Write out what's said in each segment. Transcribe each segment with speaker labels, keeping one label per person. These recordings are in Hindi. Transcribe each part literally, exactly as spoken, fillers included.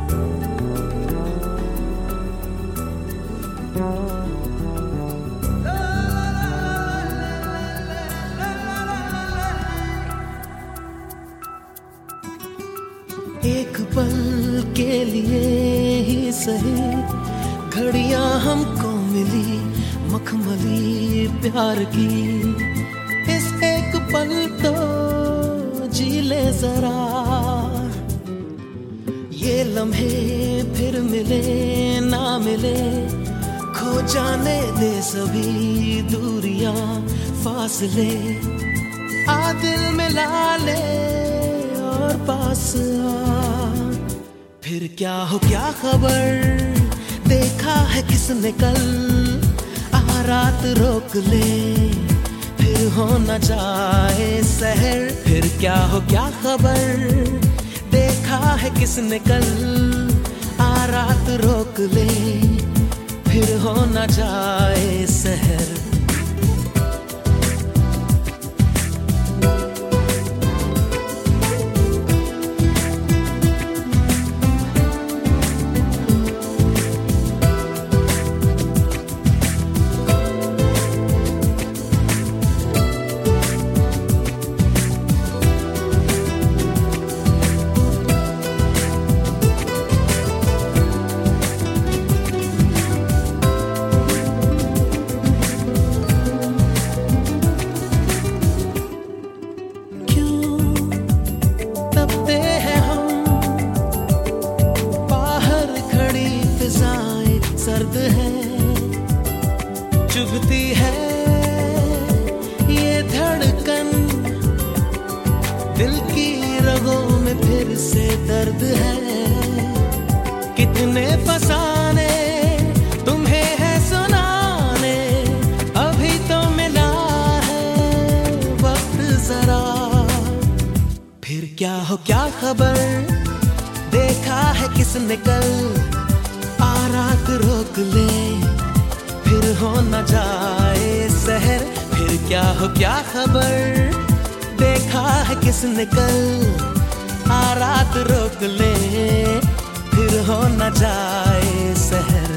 Speaker 1: एक पल के लिए ही सही घड़ियां हमको मिली मखमली प्यार की। इस एक पल तो जी ले जरा, ये लम्हे फिर मिले ना मिले, खो जाने दे सभी दूरियां फासले। आ दिल मिला ले और पास आ, फिर क्या हो क्या खबर, देखा है किसने कल। आ रात रोक ले फिर हो न जाए सहर। फिर क्या हो क्या खबर, देखा है किसने कल। आ रात रोक ले फिर हो न जाए सहर। सर्द है चुभती है ये धड़कन, दिल की रगों में फिर से दर्द है। कितने फसाने तुम्हें है सुनाने, अभी तो मिला है वक्त जरा। फिर क्या हो क्या खबर, देखा है किसने कल। आ रात रोक ले फिर हो न जाए सहर। फिर क्या हो क्या खबर, देखा है किसने कल। आ रात रोक ले फिर हो न जाए सहर।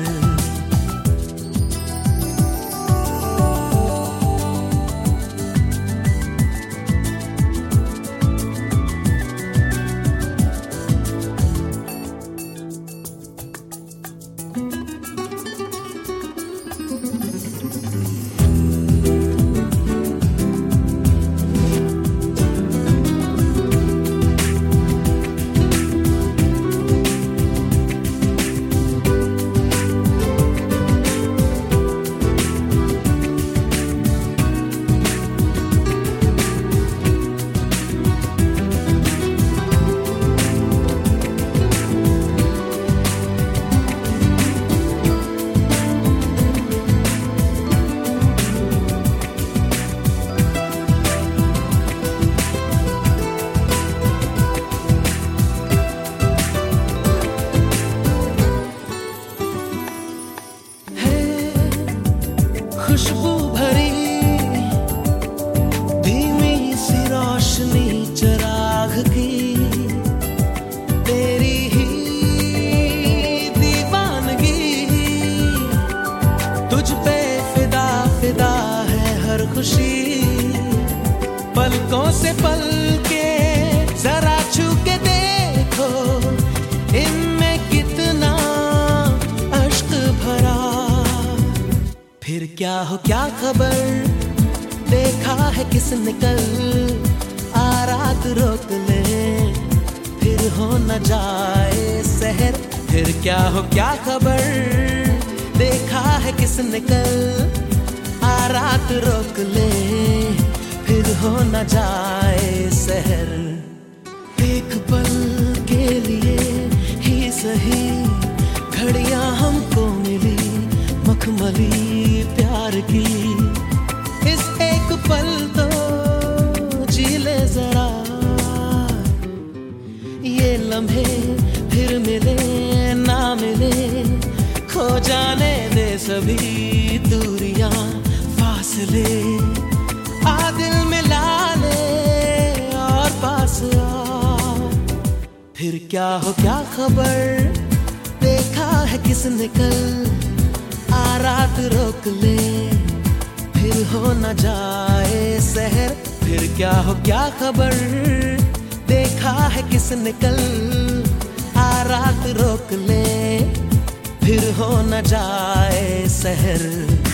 Speaker 1: खुशबू भरी धीमी सी रोशनी चिराग की, तेरी ही दीवानगी। तुझ पे फिदा फिदा है हर खुशी, पलकों से पल के जरा छू के देखो, इनमें कितना अश्क भरा। फिर क्या हो क्या खबर, देखा है किसने कल। आ रात रोक ले फिर हो न जाए सहर। फिर क्या हो क्या खबर, देखा है किसने कल। आ रात रोक ले फिर हो न जाए सहर। एक पल के लिए ही सही घड़ियां हमको मिली मखमली प्यार की। इस एक पल तो जी ले जरा, ये लम्हे फिर मिले ना मिले, खो जाने दे सभी दूरियां फासले। आ दिल मिला ले और पास आ, फिर क्या हो क्या खबर, देखा है किसने कल, आ रात रोक ले, फिर हो न जाए सहर। फिर क्या हो क्या खबर, देखा है किसने कल, आ रात रोक ले, फिर हो न जाए सहर।